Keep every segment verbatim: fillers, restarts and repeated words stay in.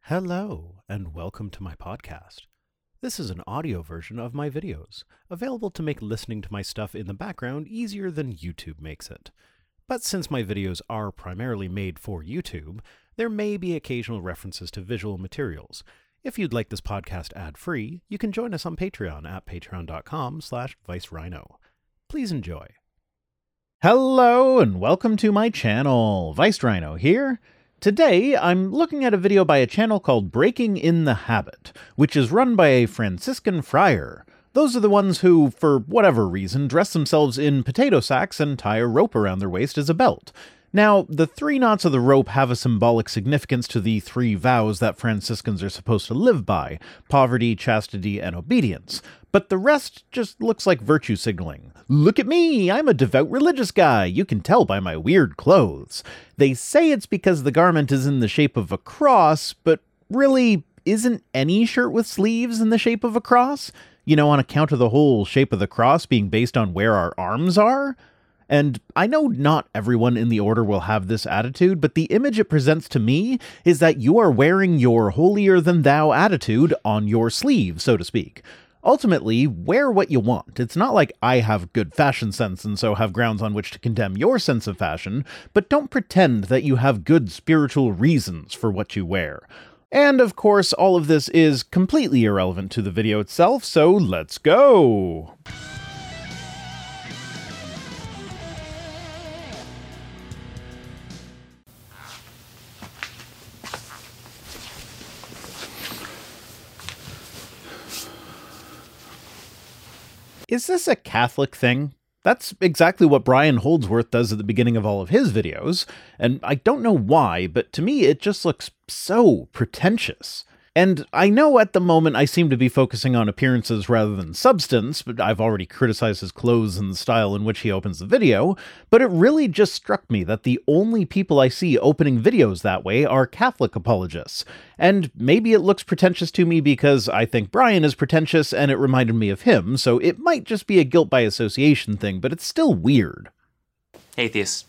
Hello, and welcome to my podcast. This is an audio version of my videos, available to make listening to my stuff in the background easier than YouTube makes it. But since my videos are primarily made for YouTube, there may be occasional references to visual materials. If you'd like this podcast ad-free, you can join us on Patreon at patreon.com slash vicerhino. Please enjoy. Hello, and welcome to my channel. Vicerhino here. Today, I'm looking at a video by a channel called Breaking in the Habit, which is run by a Franciscan friar. Those are the ones who, for whatever reason, dress themselves in potato sacks and tie a rope around their waist as a belt. Now, the three knots of the rope have a symbolic significance to the three vows that Franciscans are supposed to live by: poverty, chastity, and obedience. But the rest just looks like virtue signaling. Look at me, I'm a devout religious guy, you can tell by my weird clothes. They say it's because the garment is in the shape of a cross, but really, isn't any shirt with sleeves in the shape of a cross? You know, on account of the whole shape of the cross being based on where our arms are? And I know not everyone in the order will have this attitude, but the image it presents to me is that you are wearing your holier-than-thou attitude on your sleeve, so to speak. Ultimately, wear what you want. It's not like I have good fashion sense and so have grounds on which to condemn your sense of fashion, but don't pretend that you have good spiritual reasons for what you wear. And of course, all of this is completely irrelevant to the video itself, so let's go! Is this a Catholic thing? That's exactly what Brian Holdsworth does at the beginning of all of his videos, and I don't know why, but to me it just looks so pretentious. And I know at the moment I seem to be focusing on appearances rather than substance, but I've already criticized his clothes and the style in which he opens the video, but it really just struck me that the only people I see opening videos that way are Catholic apologists. And maybe it looks pretentious to me because I think Brian is pretentious and it reminded me of him, so it might just be a guilt by association thing, but it's still weird. Atheist.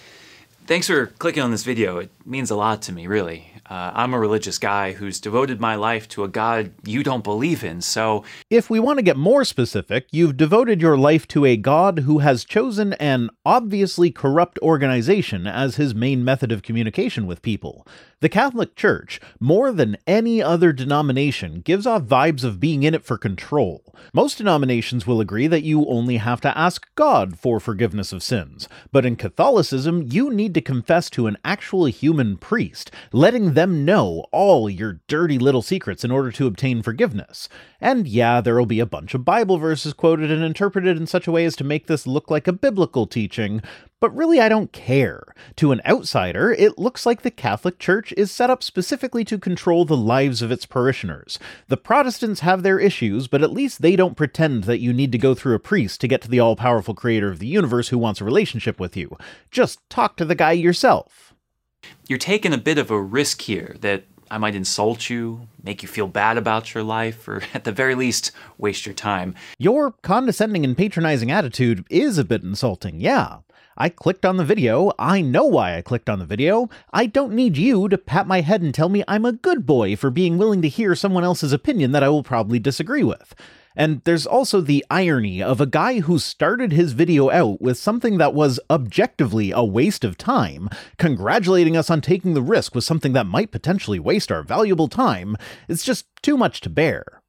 Thanks for clicking on this video. It means a lot to me, really. Uh, I'm a religious guy who's devoted my life to a God you don't believe in, so... If we want to get more specific, you've devoted your life to a God who has chosen an obviously corrupt organization as his main method of communication with people. The Catholic Church, more than any other denomination, gives off vibes of being in it for control. Most denominations will agree that you only have to ask God for forgiveness of sins, but in Catholicism, you need to confess to an actual human priest, letting them know all your dirty little secrets in order to obtain forgiveness. And yeah, there will be a bunch of Bible verses quoted and interpreted in such a way as to make this look like a biblical teaching, but really I don't care. To an outsider, it looks like the Catholic Church is set up specifically to control the lives of its parishioners. The Protestants have their issues, but at least they don't pretend that you need to go through a priest to get to the all-powerful creator of the universe who wants a relationship with you. Just talk to the guy yourself. You're taking a bit of a risk here that I might insult you, make you feel bad about your life, or at the very least, waste your time. Your condescending and patronizing attitude is a bit insulting, yeah. I clicked on the video, I know why I clicked on the video, I don't need you to pat my head and tell me I'm a good boy for being willing to hear someone else's opinion that I will probably disagree with. And there's also the irony of a guy who started his video out with something that was objectively a waste of time, congratulating us on taking the risk with something that might potentially waste our valuable time. It's just too much to bear.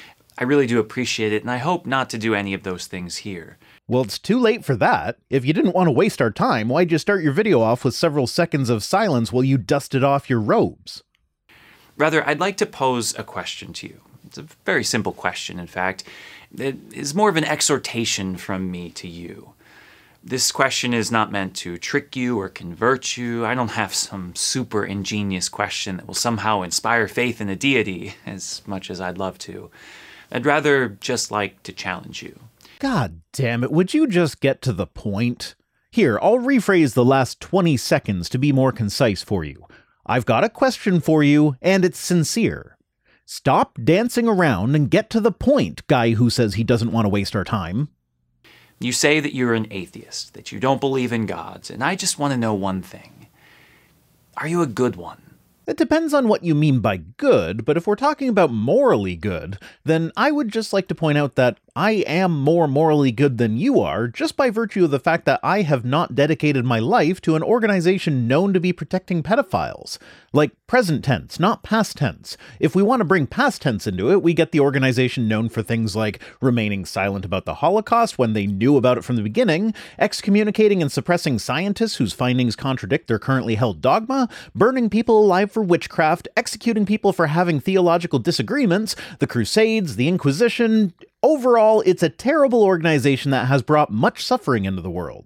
I really do appreciate it, and I hope not to do any of those things here. Well, it's too late for that. If you didn't want to waste our time, why'd you start your video off with several seconds of silence while you dusted off your robes? Rather, I'd like to pose a question to you. It's a very simple question, in fact. It is more of an exhortation from me to you. This question is not meant to trick you or convert you. I don't have some super ingenious question that will somehow inspire faith in a deity, as much as I'd love to. I'd rather just like to challenge you. God damn it, would you just get to the point? Here, I'll rephrase the last twenty seconds to be more concise for you. I've got a question for you, and it's sincere. Stop dancing around and get to the point, guy who says he doesn't want to waste our time. You say that you're an atheist, that you don't believe in gods, and I just want to know one thing. Are you a good one? It depends on what you mean by good, but if we're talking about morally good, then I would just like to point out that I am more morally good than you are, just by virtue of the fact that I have not dedicated my life to an organization known to be protecting pedophiles. Like present tense, not past tense. If we want to bring past tense into it, we get the organization known for things like remaining silent about the Holocaust when they knew about it from the beginning, excommunicating and suppressing scientists whose findings contradict their currently held dogma, burning people alive for witchcraft, executing people for having theological disagreements, the Crusades, the Inquisition. Overall, it's a terrible organization that has brought much suffering into the world.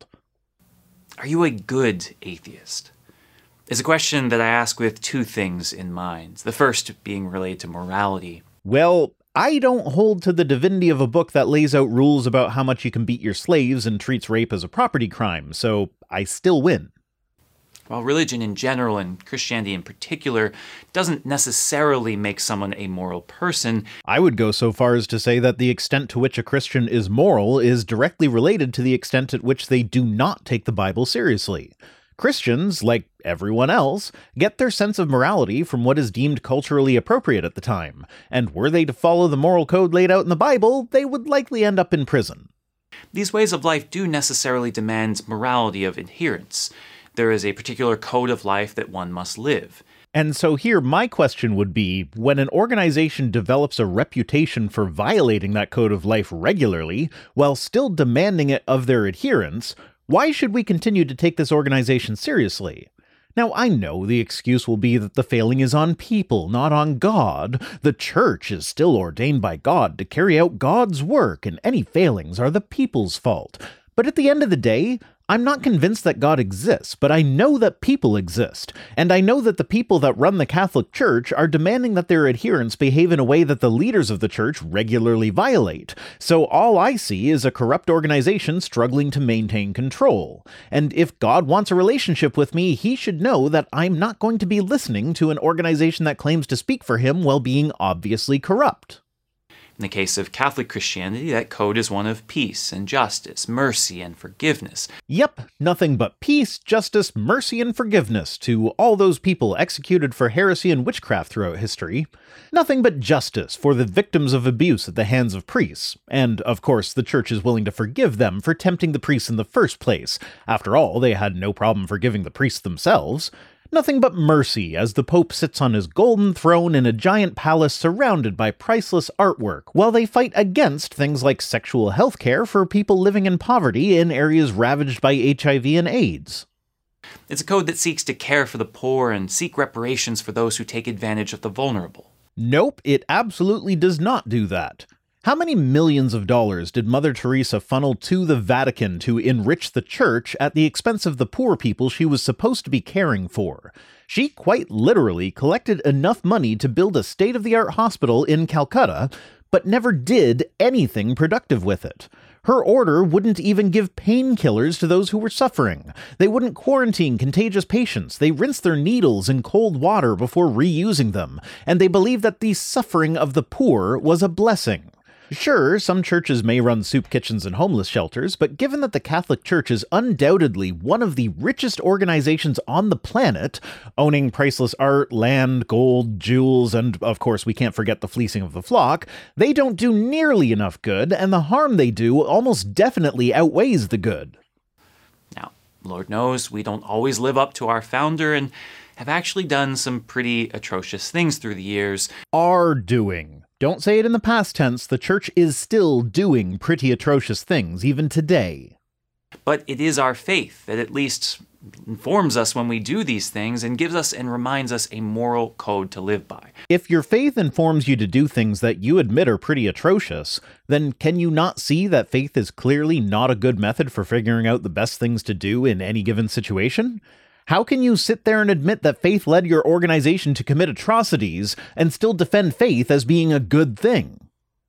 Are you a good atheist? It's a question that I ask with two things in mind. The first being related to morality. Well, I don't hold to the divinity of a book that lays out rules about how much you can beat your slaves and treats rape as a property crime, so I still win. While religion in general, and Christianity in particular, doesn't necessarily make someone a moral person, I would go so far as to say that the extent to which a Christian is moral is directly related to the extent at which they do not take the Bible seriously. Christians, like everyone else, get their sense of morality from what is deemed culturally appropriate at the time, and were they to follow the moral code laid out in the Bible, they would likely end up in prison. These ways of life do necessarily demand morality of adherence. There is a particular code of life that one must live. And so here my question would be, when an organization develops a reputation for violating that code of life regularly, while still demanding it of their adherents, why should we continue to take this organization seriously? Now, I know the excuse will be that the failing is on people, not on God. The church is still ordained by God to carry out God's work, and any failings are the people's fault. But at the end of the day, I'm not convinced that God exists, but I know that people exist, and I know that the people that run the Catholic Church are demanding that their adherents behave in a way that the leaders of the church regularly violate. So all I see is a corrupt organization struggling to maintain control. And if God wants a relationship with me, he should know that I'm not going to be listening to an organization that claims to speak for him while being obviously corrupt. In the case of Catholic Christianity, that code is one of peace and justice, mercy and forgiveness. Yep, nothing but peace, justice, mercy, and forgiveness to all those people executed for heresy and witchcraft throughout history. Nothing but justice for the victims of abuse at the hands of priests. And, of course, the church is willing to forgive them for tempting the priests in the first place. After all, they had no problem forgiving the priests themselves. Nothing but mercy as the Pope sits on his golden throne in a giant palace surrounded by priceless artwork, while they fight against things like sexual health care for people living in poverty in areas ravaged by H I V and AIDS. It's a code that seeks to care for the poor and seek reparations for those who take advantage of the vulnerable. Nope, it absolutely does not do that. How many millions of dollars did Mother Teresa funnel to the Vatican to enrich the church at the expense of the poor people she was supposed to be caring for? She quite literally collected enough money to build a state-of-the-art hospital in Calcutta, but never did anything productive with it. Her order wouldn't even give painkillers to those who were suffering. They wouldn't quarantine contagious patients. They rinsed their needles in cold water before reusing them, and they believed that the suffering of the poor was a blessing. Sure, some churches may run soup kitchens and homeless shelters, but given that the Catholic Church is undoubtedly one of the richest organizations on the planet, owning priceless art, land, gold, jewels, and of course we can't forget the fleecing of the flock, they don't do nearly enough good, and the harm they do almost definitely outweighs the good. Now, Lord knows we don't always live up to our founder and have actually done some pretty atrocious things through the years. Are doing. Don't say it in the past tense, the church is still doing pretty atrocious things, even today. But it is our faith that at least informs us when we do these things and gives us and reminds us a moral code to live by. If your faith informs you to do things that you admit are pretty atrocious, then can you not see that faith is clearly not a good method for figuring out the best things to do in any given situation? How can you sit there and admit that faith led your organization to commit atrocities and still defend faith as being a good thing?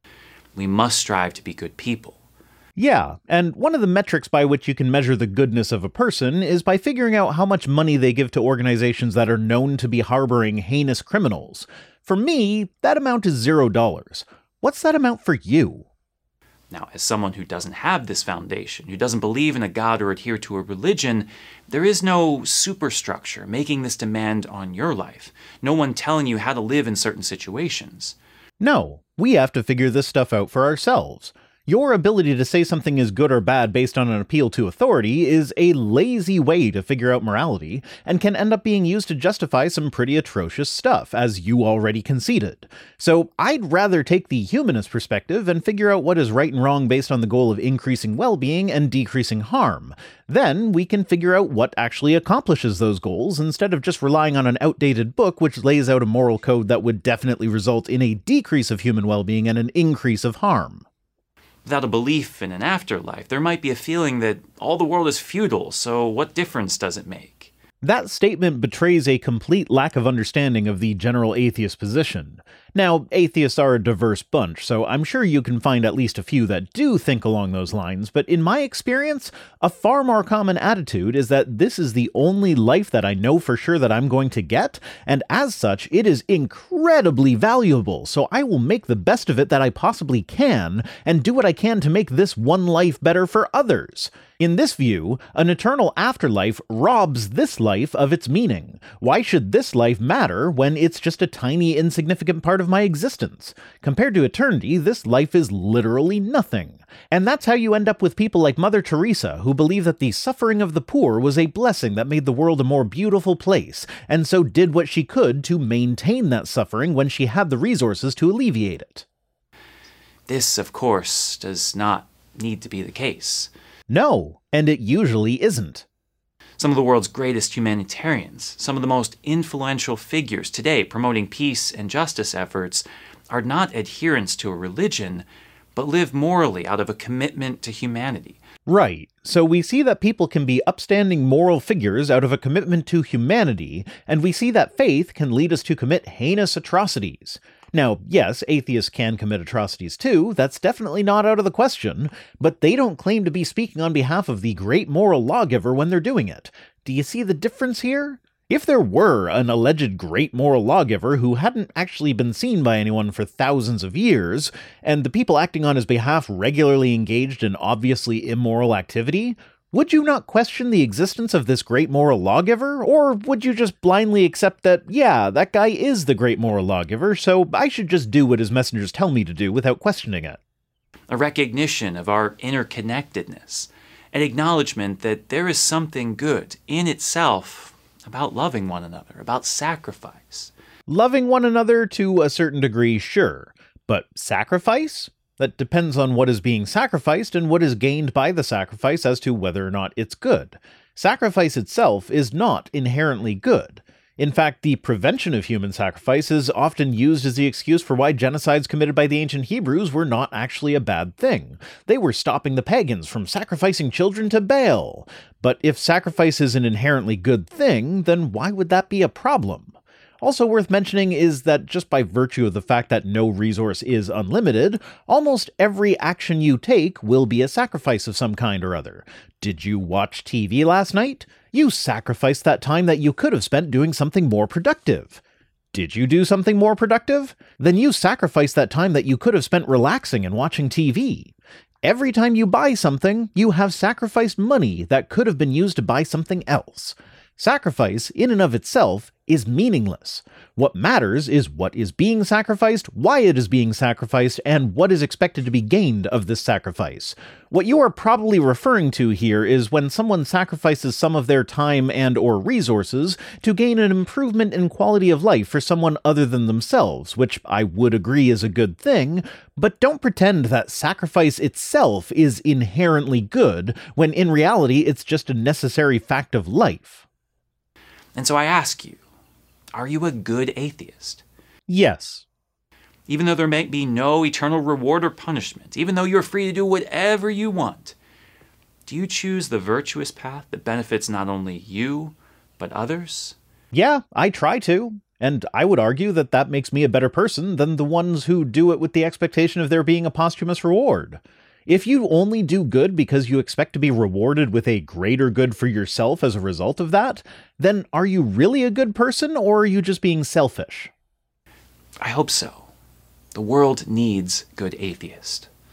We must strive to be good people. Yeah, and one of the metrics by which you can measure the goodness of a person is by figuring out how much money they give to organizations that are known to be harboring heinous criminals. For me, that amount is zero dollars. What's that amount for you? Now, as someone who doesn't have this foundation, who doesn't believe in a God or adhere to a religion, there is no superstructure making this demand on your life. No one telling you how to live in certain situations. No, we have to figure this stuff out for ourselves. Your ability to say something is good or bad based on an appeal to authority is a lazy way to figure out morality, and can end up being used to justify some pretty atrocious stuff, as you already conceded. So I'd rather take the humanist perspective and figure out what is right and wrong based on the goal of increasing well-being and decreasing harm. Then we can figure out what actually accomplishes those goals, instead of just relying on an outdated book which lays out a moral code that would definitely result in a decrease of human well-being and an increase of harm. Without a belief in an afterlife, there might be a feeling that all the world is futile, so what difference does it make? That statement betrays a complete lack of understanding of the general atheist position. Now, atheists are a diverse bunch, so I'm sure you can find at least a few that do think along those lines, but in my experience, a far more common attitude is that this is the only life that I know for sure that I'm going to get, and as such, it is incredibly valuable, so I will make the best of it that I possibly can, and do what I can to make this one life better for others. In this view, an eternal afterlife robs this life of its meaning. Why should this life matter when it's just a tiny, insignificant part of my existence? Compared to eternity, this life is literally nothing. And that's how you end up with people like Mother Teresa, who believe that the suffering of the poor was a blessing that made the world a more beautiful place, and so did what she could to maintain that suffering when she had the resources to alleviate it. This, of course, does not need to be the case. No, and it usually isn't. Some of the world's greatest humanitarians, some of the most influential figures today promoting peace and justice efforts, are not adherents to a religion, but live morally out of a commitment to humanity. Right, so we see that people can be upstanding moral figures out of a commitment to humanity, and we see that faith can lead us to commit heinous atrocities. Now, yes, atheists can commit atrocities too, that's definitely not out of the question, but they don't claim to be speaking on behalf of the great moral lawgiver when they're doing it. Do you see the difference here? If there were an alleged great moral lawgiver who hadn't actually been seen by anyone for thousands of years, and the people acting on his behalf regularly engaged in obviously immoral activity, would you not question the existence of this great moral lawgiver, or would you just blindly accept that, yeah, that guy is the great moral lawgiver, so I should just do what his messengers tell me to do without questioning it? A recognition of our interconnectedness, an acknowledgement that there is something good in itself about loving one another, about sacrifice. Loving one another to a certain degree, sure, but sacrifice? That depends on what is being sacrificed and what is gained by the sacrifice as to whether or not it's good. Sacrifice itself is not inherently good. In fact, the prevention of human sacrifice is often used as the excuse for why genocides committed by the ancient Hebrews were not actually a bad thing. They were stopping the pagans from sacrificing children to Baal. But if sacrifice is an inherently good thing, then why would that be a problem? Also worth mentioning is that just by virtue of the fact that no resource is unlimited, almost every action you take will be a sacrifice of some kind or other. Did you watch T V last night? You sacrificed that time that you could have spent doing something more productive. Did you do something more productive? Then you sacrificed that time that you could have spent relaxing and watching T V. Every time you buy something, you have sacrificed money that could have been used to buy something else. Sacrifice, in and of itself, is meaningless. What matters is what is being sacrificed, why it is being sacrificed, and what is expected to be gained of this sacrifice. What you are probably referring to here is when someone sacrifices some of their time and or resources to gain an improvement in quality of life for someone other than themselves, which I would agree is a good thing, but don't pretend that sacrifice itself is inherently good, when in reality it's just a necessary fact of life. And so I ask you, are you a good atheist? Yes. Even though there may be no eternal reward or punishment, even though you're free to do whatever you want, do you choose the virtuous path that benefits not only you, but others? Yeah, I try to. And I would argue that that makes me a better person than the ones who do it with the expectation of there being a posthumous reward. If you only do good because you expect to be rewarded with a greater good for yourself as a result of that, then are you really a good person, or are you just being selfish? I hope so. The world needs good atheists.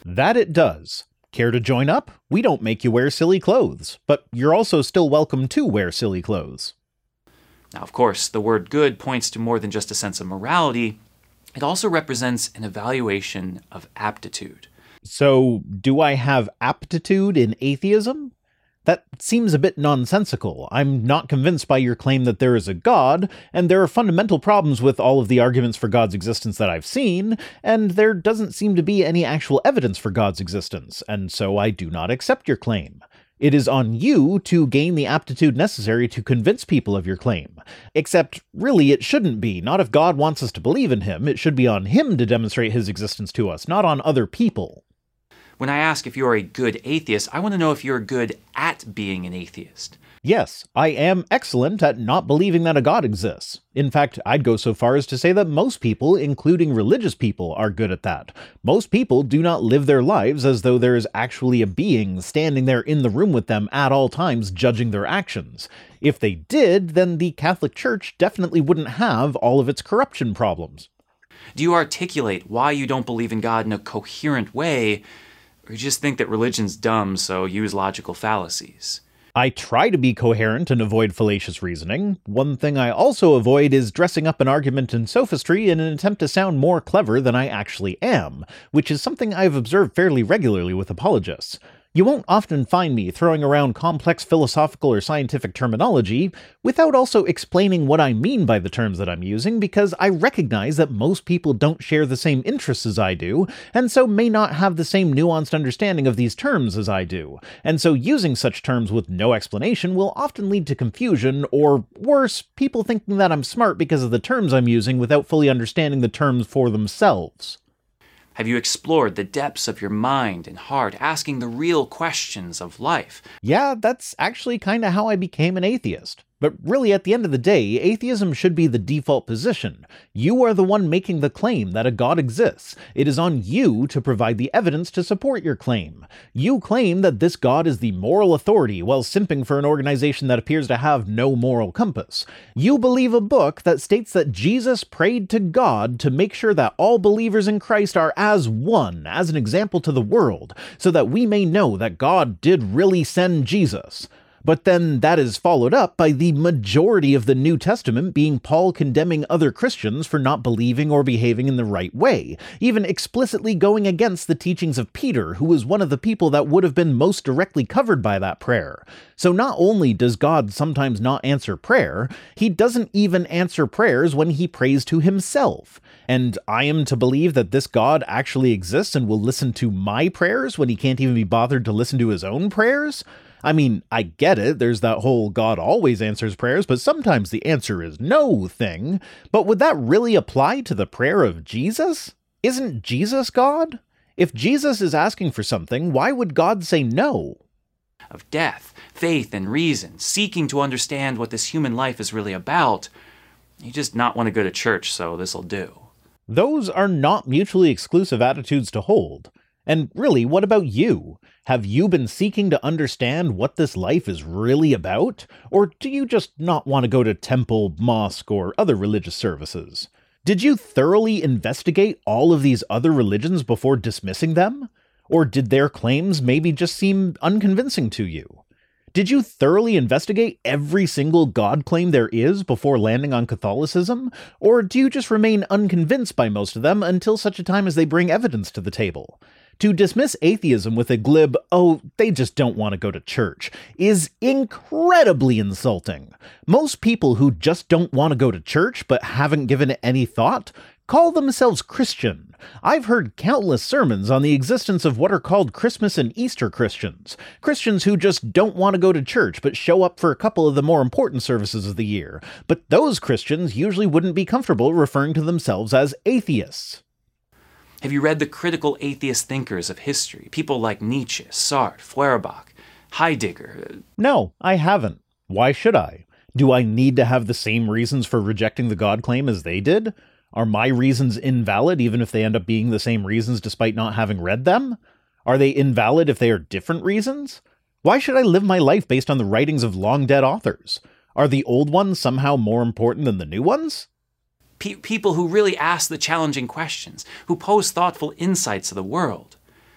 That it does. Care to join up? We don't make you wear silly clothes, but you're also still welcome to wear silly clothes. Now, of course, the word good points to more than just a sense of morality. It also represents an evaluation of aptitude. So, do I have aptitude in atheism? That seems a bit nonsensical. I'm not convinced by your claim that there is a God, and there are fundamental problems with all of the arguments for God's existence that I've seen, and there doesn't seem to be any actual evidence for God's existence, and so I do not accept your claim. It is on you to gain the aptitude necessary to convince people of your claim. Except, really, it shouldn't be. Not if God wants us to believe in him. It should be on him to demonstrate his existence to us, not on other people. When I ask if you're a good atheist, I want to know if you're good at being an atheist. Yes, I am excellent at not believing that a God exists. In fact, I'd go so far as to say that most people, including religious people, are good at that. Most people do not live their lives as though there is actually a being standing there in the room with them at all times judging their actions. If they did, then the Catholic Church definitely wouldn't have all of its corruption problems. Do you articulate why you don't believe in God in a coherent way, or you just think that religion's dumb, so use logical fallacies? I try to be coherent and avoid fallacious reasoning. One thing I also avoid is dressing up an argument in sophistry in an attempt to sound more clever than I actually am, which is something I've observed fairly regularly with apologists. You won't often find me throwing around complex philosophical or scientific terminology without also explaining what I mean by the terms that I'm using, because I recognize that most people don't share the same interests as I do, and so may not have the same nuanced understanding of these terms as I do, and so using such terms with no explanation will often lead to confusion, or worse, people thinking that I'm smart because of the terms I'm using without fully understanding the terms for themselves. Have you explored the depths of your mind and heart, asking the real questions of life? Yeah, that's actually kind of how I became an atheist. But really, at the end of the day, atheism should be the default position. You are the one making the claim that a God exists. It is on you to provide the evidence to support your claim. You claim that this God is the moral authority while simping for an organization that appears to have no moral compass. You believe a book that states that Jesus prayed to God to make sure that all believers in Christ are as one, as an example to the world, so that we may know that God did really send Jesus. But then that is followed up by the majority of the New Testament being Paul condemning other Christians for not believing or behaving in the right way, even explicitly going against the teachings of Peter, who was one of the people that would have been most directly covered by that prayer. So not only does God sometimes not answer prayer, he doesn't even answer prayers when he prays to himself. And I am to believe that this God actually exists and will listen to my prayers when he can't even be bothered to listen to his own prayers? I mean, I get it, there's that whole God always answers prayers, but sometimes the answer is no thing. But would that really apply to the prayer of Jesus? Isn't Jesus God? If Jesus is asking for something, why would God say no? Of death, faith, and reason, seeking to understand what this human life is really about. You just not want to go to church, so this'll do. Those are not mutually exclusive attitudes to hold. And really, what about you? Have you been seeking to understand what this life is really about? Or do you just not want to go to temple, mosque, or other religious services? Did you thoroughly investigate all of these other religions before dismissing them? Or did their claims maybe just seem unconvincing to you? Did you thoroughly investigate every single God claim there is before landing on Catholicism? Or do you just remain unconvinced by most of them until such a time as they bring evidence to the table? To dismiss atheism with a glib, oh, they just don't want to go to church, is incredibly insulting. Most people who just don't want to go to church but haven't given it any thought call themselves Christian. I've heard countless sermons on the existence of what are called Christmas and Easter Christians. Christians who just don't want to go to church but show up for a couple of the more important services of the year. But those Christians usually wouldn't be comfortable referring to themselves as atheists. Have you read the critical atheist thinkers of history? People like Nietzsche, Sartre, Feuerbach, Heidegger. No, I haven't. Why should I? Do I need to have the same reasons for rejecting the God claim as they did? Are my reasons invalid even if they end up being the same reasons despite not having read them? Are they invalid if they are different reasons? Why should I live my life based on the writings of long-dead authors? Are the old ones somehow more important than the new ones? Pe- people who really ask the challenging questions, who pose thoughtful insights of the world.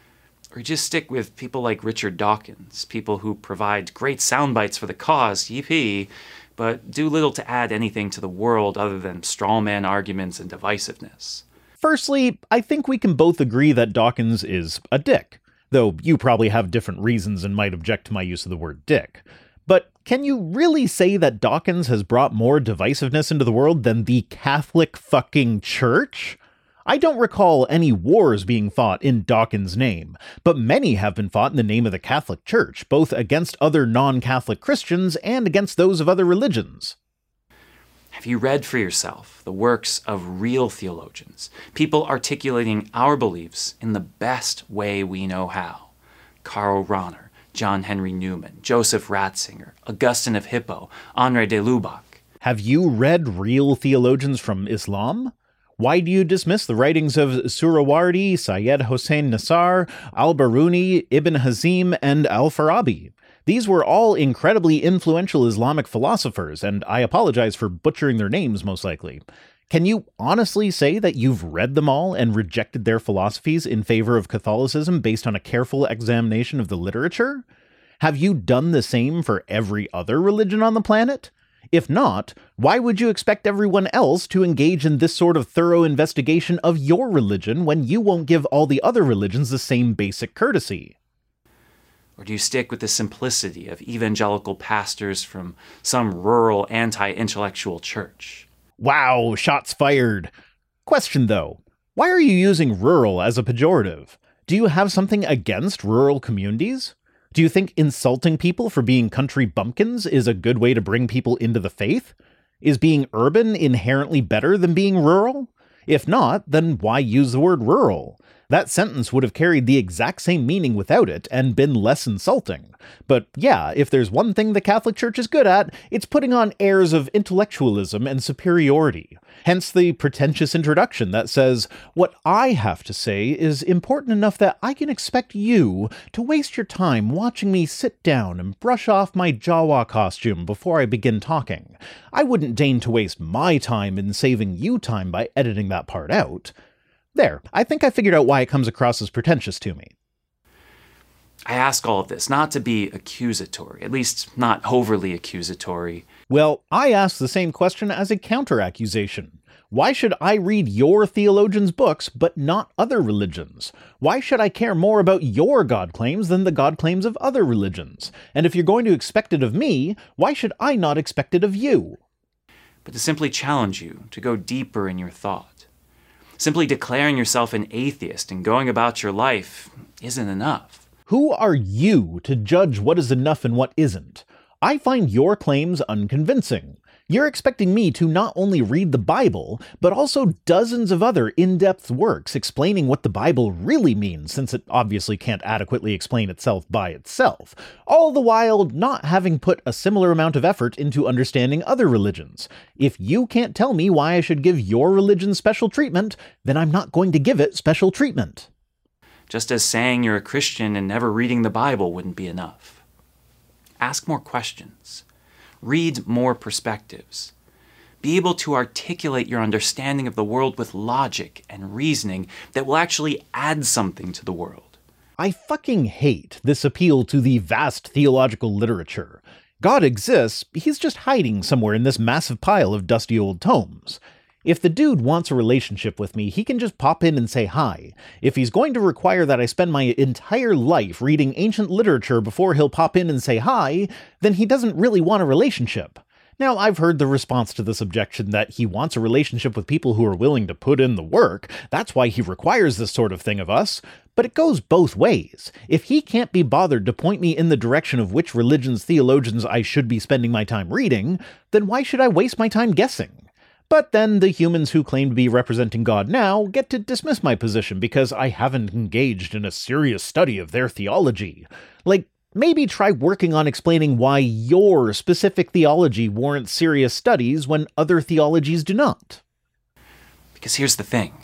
Or you just stick with people like Richard Dawkins, people who provide great sound bites for the cause, yippee, but do little to add anything to the world other than strawman arguments and divisiveness? Firstly, I think we can both agree that Dawkins is a dick, though you probably have different reasons and might object to my use of the word dick. But can you really say that Dawkins has brought more divisiveness into the world than the Catholic fucking Church? I don't recall any wars being fought in Dawkins' name, but many have been fought in the name of the Catholic Church, both against other non-Catholic Christians and against those of other religions. Have you read for yourself the works of real theologians, people articulating our beliefs in the best way we know how? Karl Rahner, John Henry Newman, Joseph Ratzinger, Augustine of Hippo, Henri de Lubac. Have you read real theologians from Islam? Why do you dismiss the writings of Suhrawardi, Syed Hossein Nasar, al-Biruni, Ibn Hazim, and al-Farabi? These were all incredibly influential Islamic philosophers, and I apologize for butchering their names most likely. Can you honestly say that you've read them all and rejected their philosophies in favor of Catholicism based on a careful examination of the literature? Have you done the same for every other religion on the planet? If not, why would you expect everyone else to engage in this sort of thorough investigation of your religion when you won't give all the other religions the same basic courtesy? Or do you stick with the simplicity of evangelical pastors from some rural anti-intellectual church? Wow, shots fired. Question though, why are you using rural as a pejorative? Do you have something against rural communities? Do you think insulting people for being country bumpkins is a good way to bring people into the faith? Is being urban inherently better than being rural? If not, then why use the word rural? That sentence would have carried the exact same meaning without it and been less insulting. But yeah, if there's one thing the Catholic Church is good at, it's putting on airs of intellectualism and superiority. Hence the pretentious introduction that says, "What I have to say is important enough that I can expect you to waste your time watching me sit down and brush off my Jawa costume before I begin talking. I wouldn't deign to waste my time in saving you time by editing that part out." There, I think I figured out why it comes across as pretentious to me. I ask all of this not to be accusatory, at least not overly accusatory. Well, I ask the same question as a counter-accusation. Why should I read your theologians' books, but not other religions? Why should I care more about your God claims than the God claims of other religions? And if you're going to expect it of me, why should I not expect it of you? But to simply challenge you to go deeper in your thought. Simply declaring yourself an atheist and going about your life isn't enough. Who are you to judge what is enough and what isn't? I find your claims unconvincing. You're expecting me to not only read the Bible, but also dozens of other in-depth works explaining what the Bible really means, since it obviously can't adequately explain itself by itself, all the while not having put a similar amount of effort into understanding other religions. If you can't tell me why I should give your religion special treatment, then I'm not going to give it special treatment. Just as saying you're a Christian and never reading the Bible wouldn't be enough. Ask more questions. Read more perspectives. Be able to articulate your understanding of the world with logic and reasoning that will actually add something to the world. I fucking hate this appeal to the vast theological literature. God exists, he's just hiding somewhere in this massive pile of dusty old tomes. If the dude wants a relationship with me, he can just pop in and say hi. If he's going to require that I spend my entire life reading ancient literature before he'll pop in and say hi, then he doesn't really want a relationship. Now, I've heard the response to this objection that he wants a relationship with people who are willing to put in the work. That's why he requires this sort of thing of us. But it goes both ways. If he can't be bothered to point me in the direction of which religion's theologians I should be spending my time reading, then why should I waste my time guessing? But then the humans who claim to be representing God now get to dismiss my position because I haven't engaged in a serious study of their theology. Like, maybe try working on explaining why your specific theology warrants serious studies when other theologies do not. Because here's the thing.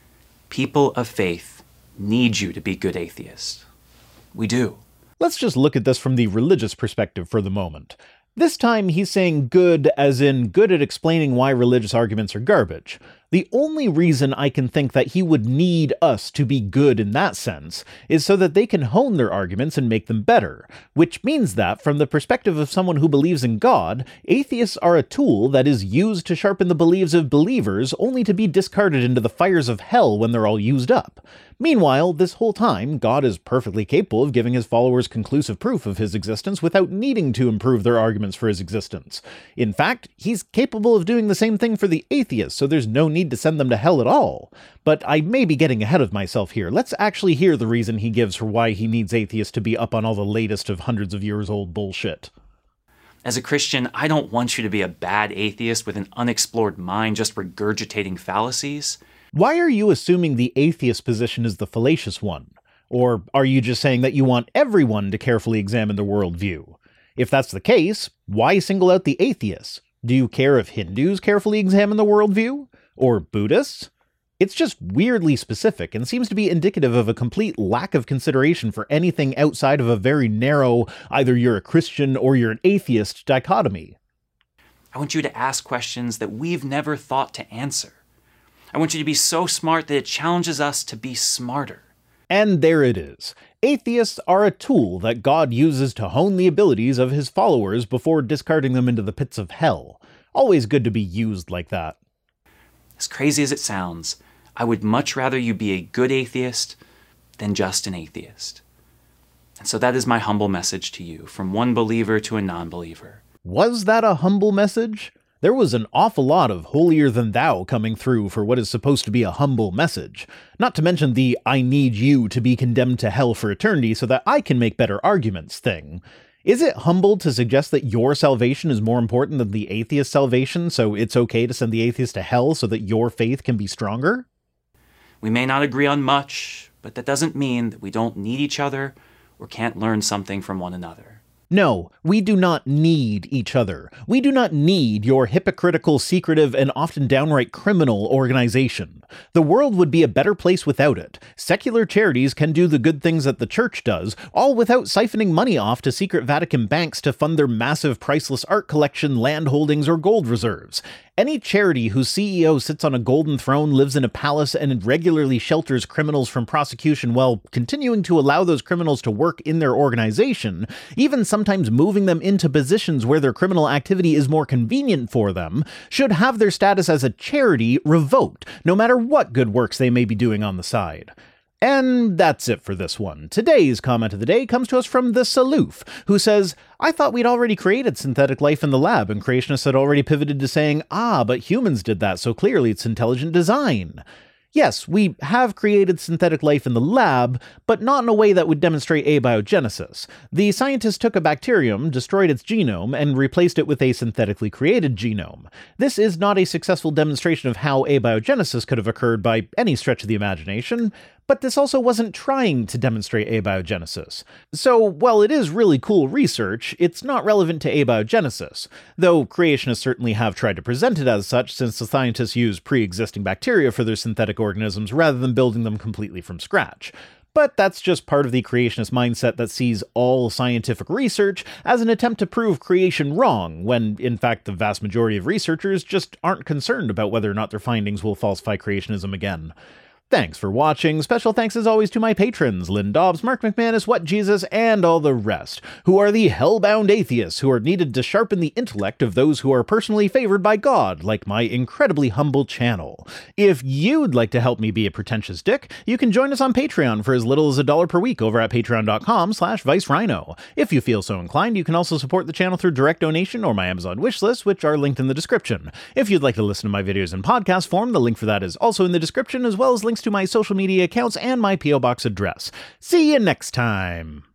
People of faith need you to be good atheists. We do. Let's just look at this from the religious perspective for the moment. This time he's saying good as in good at explaining why religious arguments are garbage. The only reason I can think that he would need us to be good in that sense is so that they can hone their arguments and make them better, which means that, from the perspective of someone who believes in God, atheists are a tool that is used to sharpen the beliefs of believers only to be discarded into the fires of hell when they're all used up. Meanwhile, this whole time, God is perfectly capable of giving his followers conclusive proof of his existence without needing to improve their arguments for his existence. In fact, he's capable of doing the same thing for the atheists, so there's no need to send them to hell at all. But I may be getting ahead of myself here. Let's actually hear the reason he gives for why he needs atheists to be up on all the latest of hundreds of years old bullshit. As a Christian, I don't want you to be a bad atheist with an unexplored mind just regurgitating fallacies. Why are you assuming the atheist position is the fallacious one? Or are you just saying that you want everyone to carefully examine their worldview? If that's the case, why single out the atheists? Do you care if Hindus carefully examine the worldview? Or Buddhists? It's just weirdly specific and seems to be indicative of a complete lack of consideration for anything outside of a very narrow, either you're a Christian or you're an atheist dichotomy. I want you to ask questions that we've never thought to answer. I want you to be so smart that it challenges us to be smarter. And there it is. Atheists are a tool that God uses to hone the abilities of his followers before discarding them into the pits of hell. Always good to be used like that. As crazy as it sounds, I would much rather you be a good atheist than just an atheist. And so that is my humble message to you, from one believer to a non-believer. Was that a humble message? There was an awful lot of holier-than-thou coming through for what is supposed to be a humble message. Not to mention the I need you to be condemned to hell for eternity so that I can make better arguments thing. Is it humble to suggest that your salvation is more important than the atheist's salvation, so it's okay to send the atheist to hell so that your faith can be stronger? We may not agree on much, but that doesn't mean that we don't need each other or can't learn something from one another. No, we do not need each other. We do not need your hypocritical, secretive, and often downright criminal organization. The world would be a better place without it. Secular charities can do the good things that the church does, all without siphoning money off to secret Vatican banks to fund their massive priceless art collection, land holdings, or gold reserves. Any charity whose C E O sits on a golden throne, lives in a palace, and regularly shelters criminals from prosecution while continuing to allow those criminals to work in their organization, even sometimes moving them into positions where their criminal activity is more convenient for them, should have their status as a charity revoked, no matter what good works they may be doing on the side. And that's it for this one. Today's comment of the day comes to us from the Saloof, who says, I thought we'd already created synthetic life in the lab, and creationists had already pivoted to saying, ah, but humans did that, so clearly it's intelligent design. Yes, we have created synthetic life in the lab, but not in a way that would demonstrate abiogenesis. The scientists took a bacterium, destroyed its genome, and replaced it with a synthetically created genome. This is not a successful demonstration of how abiogenesis could have occurred by any stretch of the imagination, but this also wasn't trying to demonstrate abiogenesis. So, while it is really cool research, it's not relevant to abiogenesis, though creationists certainly have tried to present it as such since the scientists use pre-existing bacteria for their synthetic organisms rather than building them completely from scratch. But that's just part of the creationist mindset that sees all scientific research as an attempt to prove creation wrong, when in fact the vast majority of researchers just aren't concerned about whether or not their findings will falsify creationism again. Thanks for watching. Special thanks as always to my patrons, Lynn Dobbs, Mark McManus, What Jesus, and all the rest, who are the hellbound atheists who are needed to sharpen the intellect of those who are personally favored by God, like my incredibly humble channel. If you'd like to help me be a pretentious dick, you can join us on Patreon for as little as a dollar per week over at patreon.com slash vicerhino. If you feel so inclined, you can also support the channel through direct donation or my Amazon wishlist, which are linked in the description. If you'd like to listen to my videos in podcast form, the link for that is also in the description, as well as links to my social media accounts and my P O Box address. See you next time!